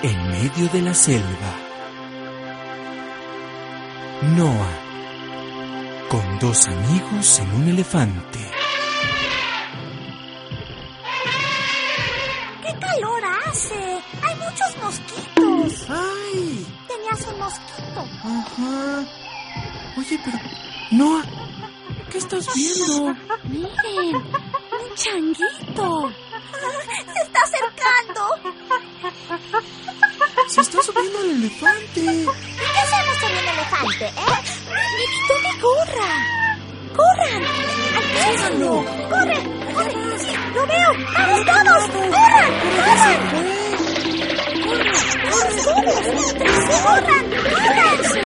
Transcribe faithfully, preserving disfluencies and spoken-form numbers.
En medio de la selva, Noah, con dos amigos en un elefante. ¡Qué calor hace! ¡Hay muchos mosquitos! ¡Ay! Tenías un mosquito. Ajá. Oye, pero... Noah, ¿qué estás viendo? Miren, un changuito. ¡Se está acercando! Se está subiendo al elefante. ¿Y qué hacemos con el elefante, eh? ¡Me quitó mi gorra! ¡Corran! ¡Alcánzalo! ¡Corre! ¡Corre! ¡Sí, lo veo! ¡Vamos todos! ¡Corran! ¡Corran! ¡Corran! ¡Corran! ¡Corran! ¡Corran!